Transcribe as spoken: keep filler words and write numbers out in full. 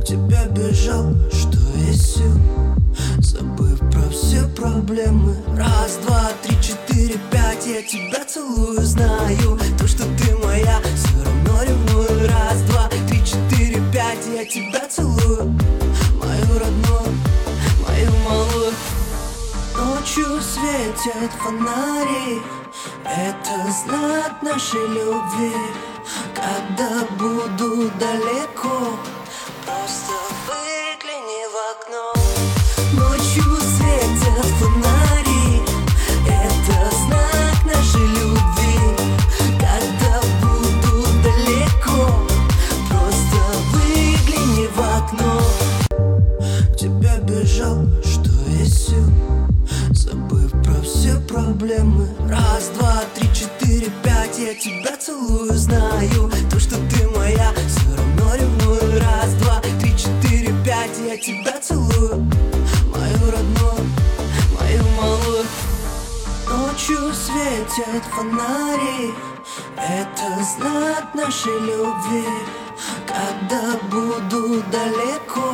тебя бежал, что есть сил, забыв про все проблемы. Раз, два, три, четыре, пять, я тебя целую, знаю, то, что ты моя, все равно ревную. Раз, два, три, четыре, пять, я тебя целую, мою родную, мою малую. Ночью светят фонари, это знак нашей любви. Когда буду далеко, просто выгляни в окно. Ночью светят фонари, это знак нашей любви. Когда буду далеко, просто выгляни в окно. К тебе бежал, что есть сил, забыв про все проблемы. Раз, два, три, четыре, пять, я тебя целую, знаю, то, что ты моя, все равно ревную. Раз, два, три, четыре, пять, я тебя целую, мою родную, мою малую. Ночью светят фонари, это знак нашей любви. Когда буду далеко,